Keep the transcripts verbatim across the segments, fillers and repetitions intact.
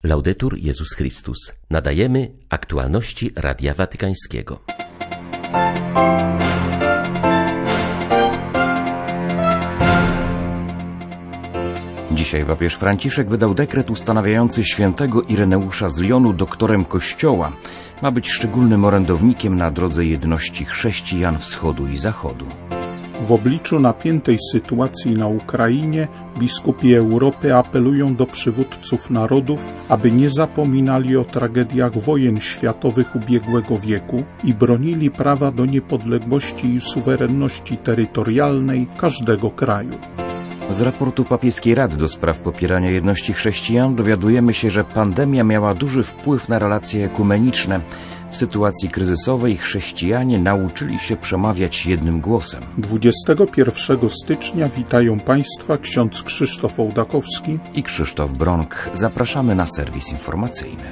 Laudetur Jezus Chrystus. Nadajemy aktualności Radia Watykańskiego. Dzisiaj papież Franciszek wydał dekret ustanawiający świętego Ireneusza z Lyonu doktorem Kościoła. Ma być szczególnym orędownikiem na drodze jedności chrześcijan wschodu i zachodu. W obliczu napiętej sytuacji na Ukrainie biskupi Europy apelują do przywódców narodów, aby nie zapominali o tragediach wojen światowych ubiegłego wieku i bronili prawa do niepodległości i suwerenności terytorialnej każdego kraju. Z raportu Papieskiej Rady do spraw popierania jedności chrześcijan dowiadujemy się, że pandemia miała duży wpływ na relacje ekumeniczne. W sytuacji kryzysowej chrześcijanie nauczyli się przemawiać jednym głosem. dwudziestego pierwszego stycznia witają Państwa ksiądz Krzysztof Ołdakowski i Krzysztof Bronk. Zapraszamy na serwis informacyjny.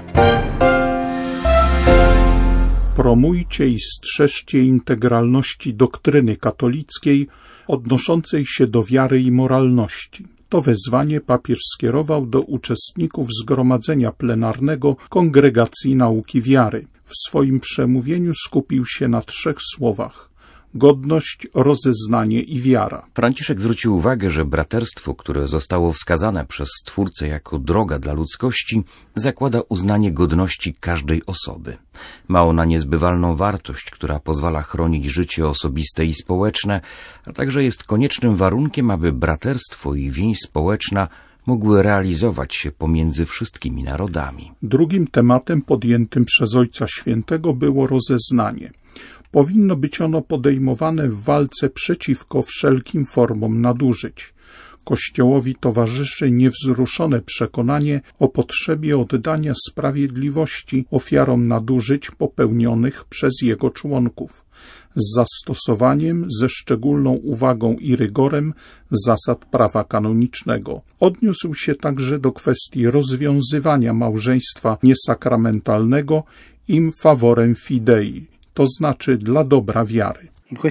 Promujcie i strzeżcie integralności doktryny katolickiej odnoszącej się do wiary i moralności. To wezwanie papież skierował do uczestników zgromadzenia plenarnego Kongregacji Nauki Wiary. W swoim przemówieniu skupił się na trzech słowach: godność, rozeznanie i wiara. Franciszek zwrócił uwagę, że braterstwo, które zostało wskazane przez Stwórcę jako droga dla ludzkości, zakłada uznanie godności każdej osoby. Ma ona niezbywalną wartość, która pozwala chronić życie osobiste i społeczne, a także jest koniecznym warunkiem, aby braterstwo i więź społeczna mogły realizować się pomiędzy wszystkimi narodami. Drugim tematem podjętym przez Ojca Świętego było rozeznanie. Powinno być ono podejmowane w walce przeciwko wszelkim formom nadużyć. Kościołowi towarzyszy niewzruszone przekonanie o potrzebie oddania sprawiedliwości ofiarom nadużyć popełnionych przez jego członków, z zastosowaniem, ze szczególną uwagą i rygorem zasad prawa kanonicznego. Odniósł się także do kwestii rozwiązywania małżeństwa niesakramentalnego in favorem fidei, to znaczy dla dobra wiary.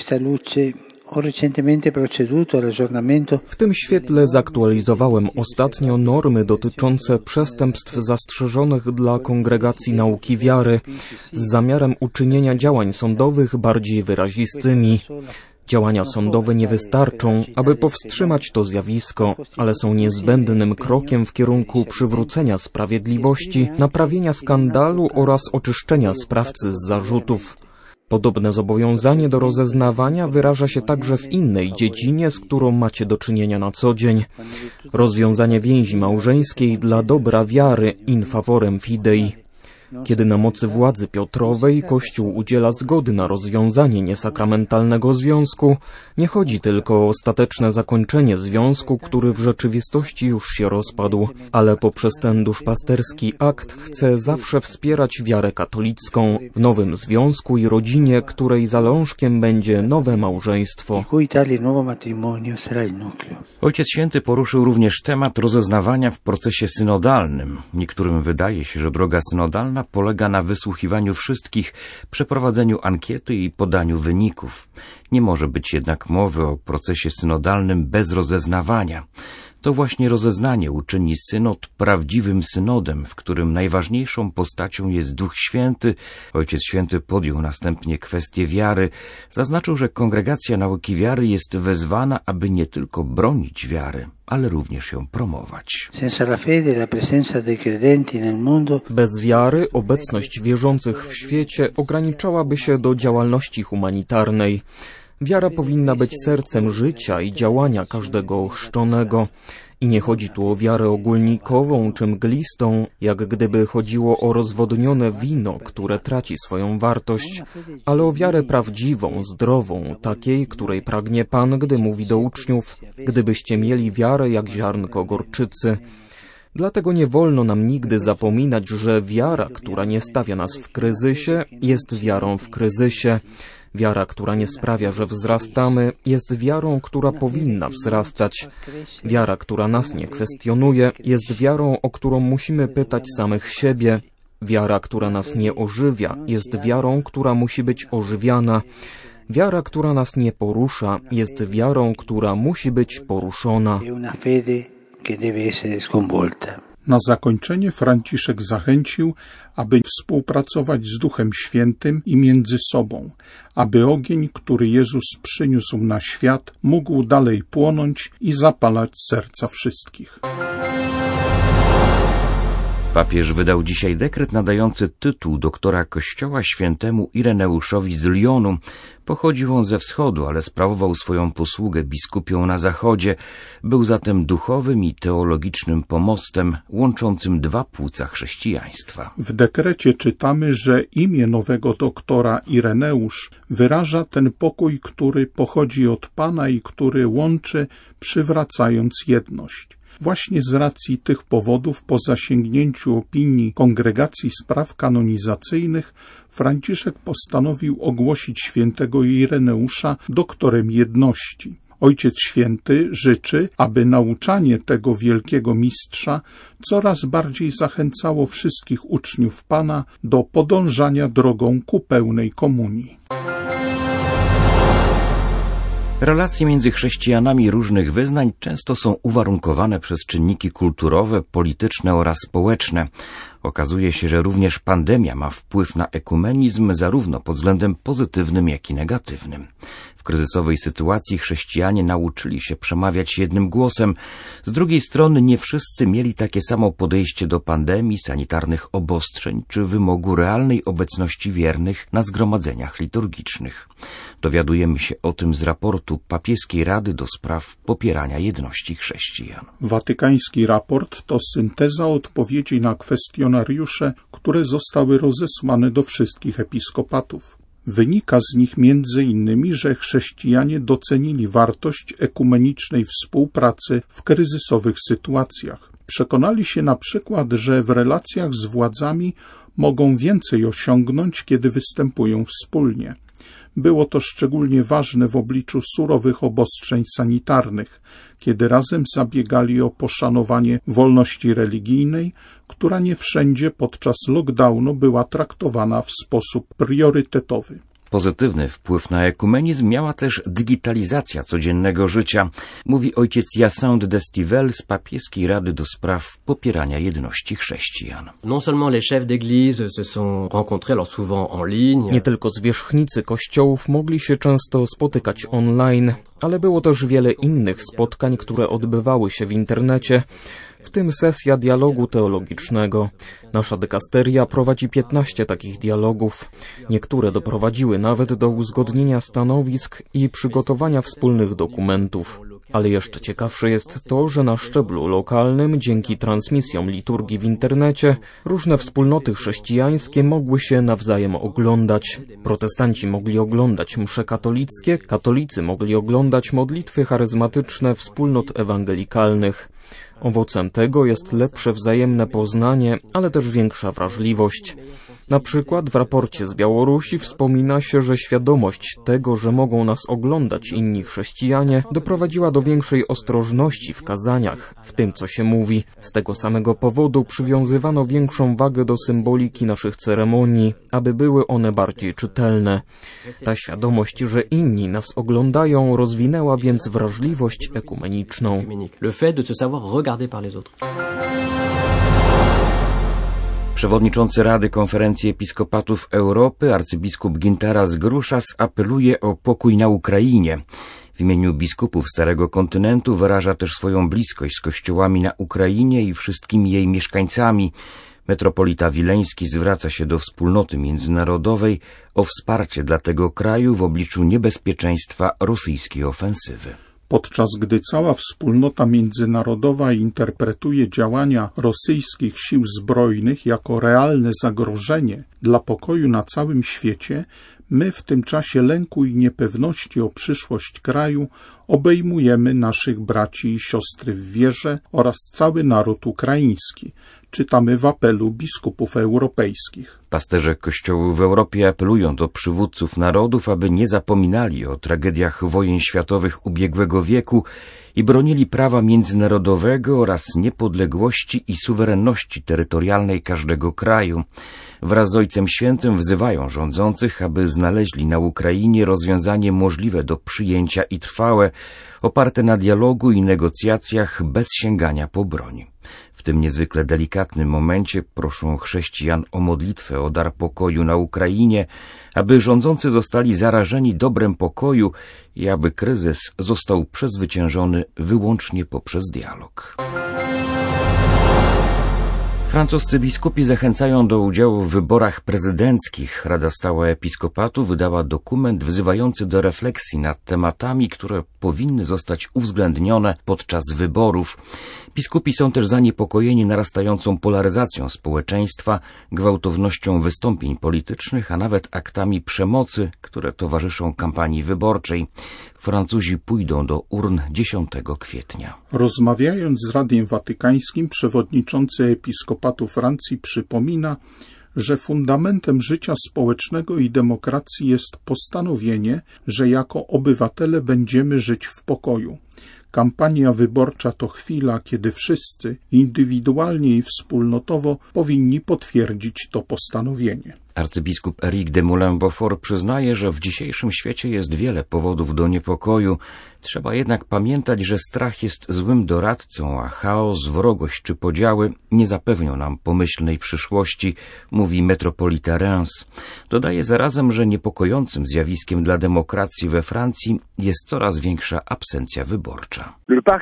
W tym świetle zaktualizowałem ostatnio normy dotyczące przestępstw zastrzeżonych dla Kongregacji Nauki Wiary z zamiarem uczynienia działań sądowych bardziej wyrazistymi. Działania sądowe nie wystarczą, aby powstrzymać to zjawisko, ale są niezbędnym krokiem w kierunku przywrócenia sprawiedliwości, naprawienia skandalu oraz oczyszczenia sprawcy z zarzutów. Podobne zobowiązanie do rozeznawania wyraża się także w innej dziedzinie, z którą macie do czynienia na co dzień. Rozwiązanie więzi małżeńskiej dla dobra wiary in favorem fidei. Kiedy na mocy władzy Piotrowej Kościół udziela zgody na rozwiązanie niesakramentalnego związku, nie chodzi tylko o ostateczne zakończenie związku, który w rzeczywistości już się rozpadł, ale poprzez ten duszpasterski akt chce zawsze wspierać wiarę katolicką w nowym związku i rodzinie, której zalążkiem będzie nowe małżeństwo. Ojciec Święty poruszył również temat rozeznawania w procesie synodalnym. Niektórym wydaje się, że droga synodalna polega na wysłuchiwaniu wszystkich, przeprowadzeniu ankiety i podaniu wyników. Nie może być jednak mowy o procesie synodalnym bez rozeznawania. To właśnie rozeznanie uczyni synod prawdziwym synodem, w którym najważniejszą postacią jest Duch Święty. Ojciec Święty podjął następnie kwestię wiary. Zaznaczył, że Kongregacja Nauki Wiary jest wezwana, aby nie tylko bronić wiary, ale również ją promować. Bez wiary obecność wierzących w świecie ograniczałaby się do działalności humanitarnej. Wiara powinna być sercem życia i działania każdego ochrzczonego. I nie chodzi tu o wiarę ogólnikową czy mglistą, jak gdyby chodziło o rozwodnione wino, które traci swoją wartość, ale o wiarę prawdziwą, zdrową, takiej, której pragnie Pan, gdy mówi do uczniów: gdybyście mieli wiarę jak ziarnko gorczycy. Dlatego nie wolno nam nigdy zapominać, że wiara, która nie stawia nas w kryzysie, jest wiarą w kryzysie. Wiara, która nie sprawia, że wzrastamy, jest wiarą, która powinna wzrastać. Wiara, która nas nie kwestionuje, jest wiarą, o którą musimy pytać samych siebie. Wiara, która nas nie ożywia, jest wiarą, która musi być ożywiana. Wiara, która nas nie porusza, jest wiarą, która musi być poruszona. Na zakończenie Franciszek zachęcił, aby współpracować z Duchem Świętym i między sobą, aby ogień, który Jezus przyniósł na świat, mógł dalej płonąć i zapalać serca wszystkich. Papież wydał dzisiaj dekret nadający tytuł doktora Kościoła świętemu Ireneuszowi z Lyonu. Pochodził on ze wschodu, ale sprawował swoją posługę biskupią na zachodzie. Był zatem duchowym i teologicznym pomostem łączącym dwa płuca chrześcijaństwa. W dekrecie czytamy, że imię nowego doktora Ireneusz wyraża ten pokój, który pochodzi od Pana i który łączy, przywracając jedność. Właśnie z racji tych powodów, po zasięgnięciu opinii Kongregacji Spraw Kanonizacyjnych, Franciszek postanowił ogłosić świętego Ireneusza doktorem jedności. Ojciec Święty życzy, aby nauczanie tego wielkiego mistrza coraz bardziej zachęcało wszystkich uczniów Pana do podążania drogą ku pełnej komunii. Relacje między chrześcijanami różnych wyznań często są uwarunkowane przez czynniki kulturowe, polityczne oraz społeczne. Okazuje się, że również pandemia ma wpływ na ekumenizm zarówno pod względem pozytywnym, jak i negatywnym. W kryzysowej sytuacji chrześcijanie nauczyli się przemawiać jednym głosem. Z drugiej strony nie wszyscy mieli takie samo podejście do pandemii, sanitarnych obostrzeń czy wymogu realnej obecności wiernych na zgromadzeniach liturgicznych. Dowiadujemy się o tym z raportu Papieskiej Rady do Spraw Popierania Jedności Chrześcijan. Watykański raport to synteza odpowiedzi na kwestionariusze, które zostały rozesłane do wszystkich episkopatów. Wynika z nich między innymi, że chrześcijanie docenili wartość ekumenicznej współpracy w kryzysowych sytuacjach. Przekonali się na przykład, że w relacjach z władzami mogą więcej osiągnąć, kiedy występują wspólnie. Było to szczególnie ważne w obliczu surowych obostrzeń sanitarnych, kiedy razem zabiegali o poszanowanie wolności religijnej, która nie wszędzie podczas lockdownu była traktowana w sposób priorytetowy. Pozytywny wpływ na ekumenizm miała też digitalizacja codziennego życia, mówi ojciec Hyacinthe d'Estivelle z Papieskiej Rady do Spraw Popierania Jedności Chrześcijan. Non seulement les chefs d'église se sont rencontrés alors souvent en ligne. Nie tylko zwierzchnicy kościołów mogli się często spotykać online, ale było też wiele innych spotkań, które odbywały się w internecie, w tym sesja dialogu teologicznego. Nasza dykasteria prowadzi piętnaście takich dialogów. Niektóre doprowadziły nawet do uzgodnienia stanowisk i przygotowania wspólnych dokumentów. Ale jeszcze ciekawsze jest to, że na szczeblu lokalnym, dzięki transmisjom liturgii w internecie, różne wspólnoty chrześcijańskie mogły się nawzajem oglądać. Protestanci mogli oglądać msze katolickie, katolicy mogli oglądać modlitwy charyzmatyczne wspólnot ewangelikalnych. Owocem tego jest lepsze wzajemne poznanie, ale też większa wrażliwość. Na przykład w raporcie z Białorusi wspomina się, że świadomość tego, że mogą nas oglądać inni chrześcijanie, doprowadziła do większej ostrożności w kazaniach, w tym co się mówi. Z tego samego powodu przywiązywano większą wagę do symboliki naszych ceremonii, aby były one bardziej czytelne. Ta świadomość, że inni nas oglądają, rozwinęła więc wrażliwość ekumeniczną. Le fait de se savoir regarder par les autres. Przewodniczący Rady Konferencji Episkopatów Europy, arcybiskup Gintaras Gruszas, apeluje o pokój na Ukrainie. W imieniu biskupów Starego Kontynentu wyraża też swoją bliskość z kościołami na Ukrainie i wszystkimi jej mieszkańcami. Metropolita Wileński zwraca się do wspólnoty międzynarodowej o wsparcie dla tego kraju w obliczu niebezpieczeństwa rosyjskiej ofensywy. Podczas gdy cała wspólnota międzynarodowa interpretuje działania rosyjskich sił zbrojnych jako realne zagrożenie dla pokoju na całym świecie, my w tym czasie lęku i niepewności o przyszłość kraju obejmujemy naszych braci i siostry w wierze oraz cały naród ukraiński, czytamy w apelu biskupów europejskich. Pasterze kościołów w Europie apelują do przywódców narodów, aby nie zapominali o tragediach wojen światowych ubiegłego wieku i bronili prawa międzynarodowego oraz niepodległości i suwerenności terytorialnej każdego kraju. Wraz z Ojcem Świętym wzywają rządzących, aby znaleźli na Ukrainie rozwiązanie możliwe do przyjęcia i trwałe, oparte na dialogu i negocjacjach bez sięgania po broń. W tym niezwykle delikatnym momencie proszą chrześcijan o modlitwę, o dar pokoju na Ukrainie, aby rządzący zostali zarażeni dobrem pokoju i aby kryzys został przezwyciężony wyłącznie poprzez dialog. Francuscy biskupi zachęcają do udziału w wyborach prezydenckich. Rada Stała Episkopatu wydała dokument wzywający do refleksji nad tematami, które powinny zostać uwzględnione podczas wyborów. Biskupi są też zaniepokojeni narastającą polaryzacją społeczeństwa, gwałtownością wystąpień politycznych, a nawet aktami przemocy, które towarzyszą kampanii wyborczej. Francuzi pójdą do urn dziesiątego kwietnia. Rozmawiając z Radiem Watykańskim, przewodniczący Episkopatu Francji przypomina, że fundamentem życia społecznego i demokracji jest postanowienie, że jako obywatele będziemy żyć w pokoju. Kampania wyborcza to chwila, kiedy wszyscy, indywidualnie i wspólnotowo, powinni potwierdzić to postanowienie. Arcybiskup Éric de Moulin-Beaufort przyznaje, że w dzisiejszym świecie jest wiele powodów do niepokoju. Trzeba jednak pamiętać, że strach jest złym doradcą, a chaos, wrogość czy podziały nie zapewnią nam pomyślnej przyszłości, mówi metropolita Reims. Dodaje zarazem, że niepokojącym zjawiskiem dla demokracji we Francji jest coraz większa absencja wyborcza.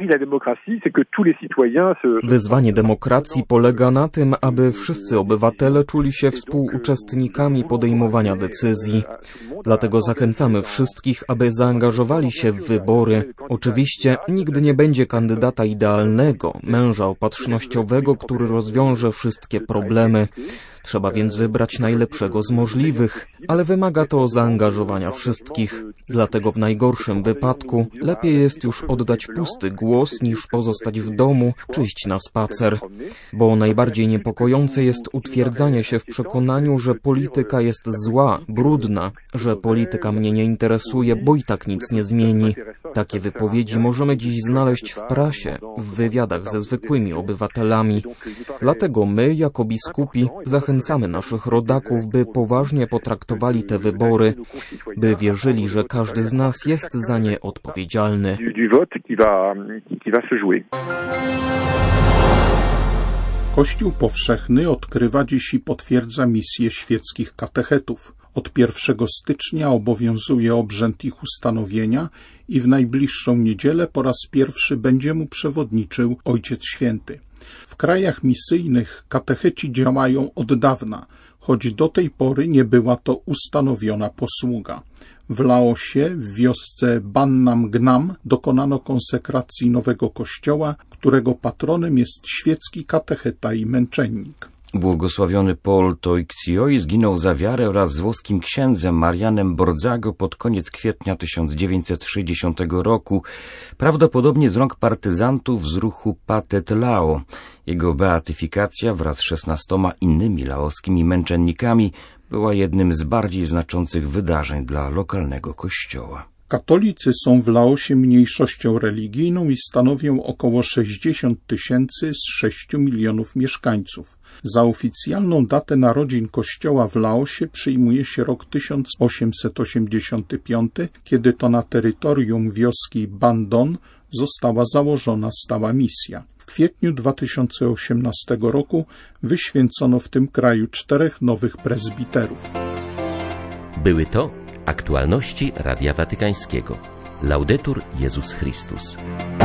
Wyzwanie demokracji polega na tym, aby wszyscy obywatele czuli się współuczestnikami podejmowania decyzji. Dlatego zachęcamy wszystkich, aby zaangażowali się w wybory. Oczywiście nigdy nie będzie kandydata idealnego, męża opatrznościowego, który rozwiąże wszystkie problemy. Trzeba więc wybrać najlepszego z możliwych, ale wymaga to zaangażowania wszystkich. Dlatego w najgorszym wypadku lepiej jest już oddać pusty głos, niż pozostać w domu czy iść na spacer. Bo najbardziej niepokojące jest utwierdzanie się w przekonaniu, że polityka jest zła, brudna, że polityka mnie nie interesuje, bo i tak nic nie zmieni. Takie wypowiedzi możemy dziś znaleźć w prasie, w wywiadach ze zwykłymi obywatelami. Dlatego my, jako biskupi, zachęcamy naszych rodaków, by poważnie potraktowali te wybory, by wierzyli, że każdy z nas jest za nie odpowiedzialny. Kościół powszechny odkrywa dziś i potwierdza misję świeckich katechetów. Od pierwszego stycznia obowiązuje obrzęd ich ustanowienia i w najbliższą niedzielę po raz pierwszy będzie mu przewodniczył Ojciec Święty. W krajach misyjnych katecheci działają od dawna, choć do tej pory nie była to ustanowiona posługa. W Laosie, w wiosce Bannam Gnam, dokonano konsekracji nowego kościoła, którego patronem jest świecki katecheta i męczennik. Błogosławiony Paul Toixioi zginął za wiarę wraz z włoskim księdzem Marianem Borzago pod koniec kwietnia tysiąc dziewięćset sześćdziesiątego roku, prawdopodobnie z rąk partyzantów z ruchu Pathet Lao. Jego beatyfikacja wraz z szesnastoma innymi laoskimi męczennikami była jednym z bardziej znaczących wydarzeń dla lokalnego kościoła. Katolicy są w Laosie mniejszością religijną i stanowią około sześćdziesiąt tysięcy z sześciu milionów mieszkańców. Za oficjalną datę narodzin kościoła w Laosie przyjmuje się rok tysiąc osiemset osiemdziesiąty piąty, kiedy to na terytorium wioski Bandon została założona stała misja. W kwietniu dwa tysiące osiemnastego roku wyświęcono w tym kraju czterech nowych prezbiterów. Były to aktualności Radia Watykańskiego. Laudetur Jezus Chrystus.